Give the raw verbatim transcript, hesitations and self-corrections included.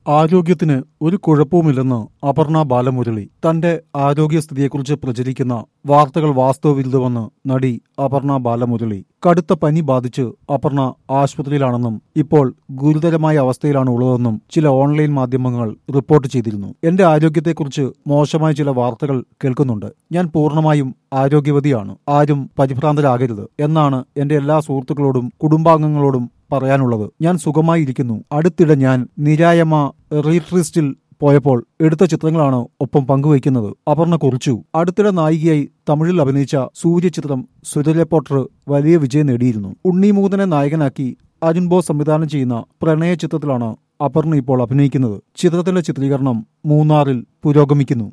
ആരോഗ്യത്തിന് ഒരു കുഴപ്പവുമില്ലെന്ന് അപർണ ബാലമുരളി. തന്റെ ആരോഗ്യസ്ഥിതിയെക്കുറിച്ച് പ്രചരിക്കുന്ന വാർത്തകൾ വാസ്തവവിരുദ്ധമെന്ന് നടി അപർണ ബാലമുരളി. കടുത്ത പനി ബാധിച്ച് അപർണ ആശുപത്രിയിലാണെന്നും ഇപ്പോൾ ഗുരുതരമായ അവസ്ഥയിലാണ് ഉള്ളതെന്നും ചില ഓൺലൈൻ മാധ്യമങ്ങൾ റിപ്പോർട്ട് ചെയ്തിരുന്നു. എന്റെ ആരോഗ്യത്തെക്കുറിച്ച് മോശമായ ചില വാർത്തകൾ കേൾക്കുന്നുണ്ട്. ഞാൻ പൂർണ്ണമായും ആരോഗ്യവതിയാണ്. ആരും പരിഭ്രാന്തരാകരുത് എന്നാണ് എന്റെ എല്ലാ സുഹൃത്തുക്കളോടും കുടുംബാംഗങ്ങളോടും പറയാനുള്ളത്. ഞാൻ സുഖമായി ഇരിക്കുന്നു. അടുത്തിടെ ഞാൻ നിരായമ റീട്രീസ്റ്റിൽ പോയപ്പോൾ എടുത്ത ചിത്രങ്ങളാണ് ഒപ്പം പങ്കുവയ്ക്കുന്നത്. അപർണ കുറിച്ചു. അടുത്തിടെ നായികയായി തമിഴിൽ അഭിനയിച്ച സൂര്യചിത്രം സുരലെ പോട്ടർ വലിയ വിജയം നേടിയിരുന്നു. ഉണ്ണിമൂതനെ നായകനാക്കി അരുൺ ബോസ് സംവിധാനം ചെയ്യുന്ന പ്രണയ ചിത്രത്തിലാണ് അപർണ ഇപ്പോൾ അഭിനയിക്കുന്നത്. ചിത്രത്തിന്റെ ചിത്രീകരണം മൂന്നാറിൽ പുരോഗമിക്കുന്നു.